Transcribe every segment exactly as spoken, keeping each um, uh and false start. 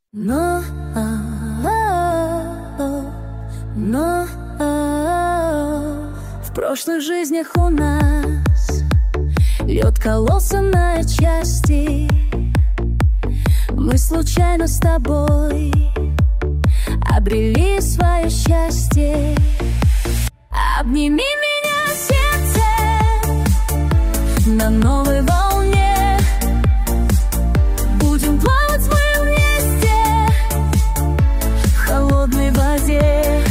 Но, но в прошлых жизнях у нас лед кололся на части. Мы случайно с тобой обрели свое счастье. Обними меня, сердце, на новой волне. Будем плавать мы вместе в холодной воде.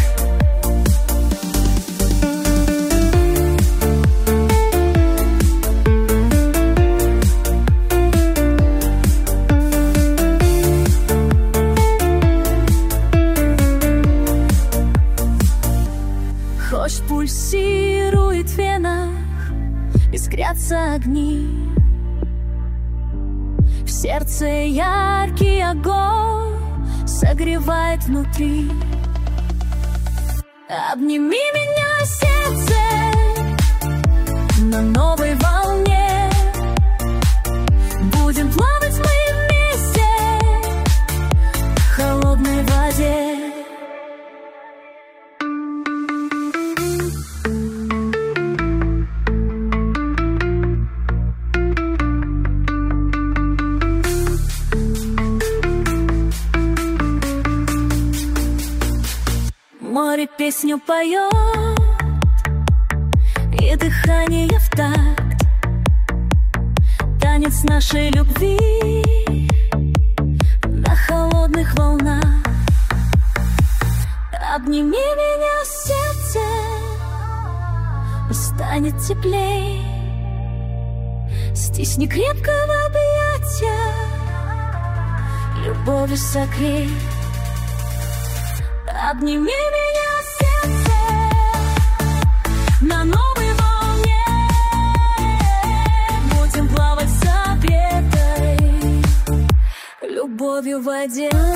Хоть пульсирует в венах, искрятся огни, в сердце яркий огонь согревает внутри. Обними меня, сердце, на новой волне. Будем плавать мы вместе в холодной воде. Море песню поет, и дыхание в такт. Танец нашей любви на холодных волнах. Обними меня, сердце, станет теплей. Стисни крепко в объятия, любовью согрей. Обними меня, сердце, на новой волне. Будем плавать согретой любовью в воде.